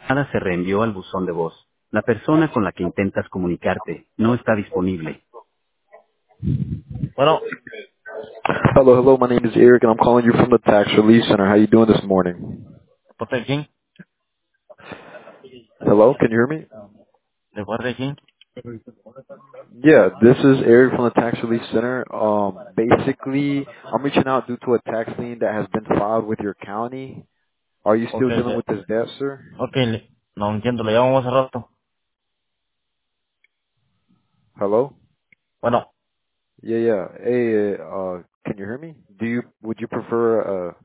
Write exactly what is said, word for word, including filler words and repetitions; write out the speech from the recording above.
llamada se reenvió al buzón de voz. La persona con la que intentas comunicarte no está disponible. Bueno, Hello, hello. My name is Eric, and I'm calling you from the Tax Relief Center. How you doing this morning? ¿por parte de quién? Hello, can you hear me? ¿De parte de quién? Yeah, this is Eric from the Tax Relief Center. Um, basically, I'm reaching out due to a tax lien that has been filed with your county. Are you Ok, still dealing le- with this debt, sir? ok, le- no entiendo, le llamamos hace rato. Hello? Bueno, Yeah, yeah. Hey, uh, can you hear me? Do you would you prefer uh